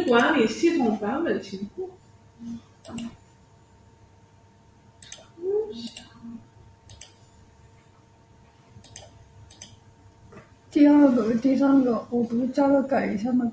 管理系统版本情况。 第二个、第三个，我不是加了改一下吗？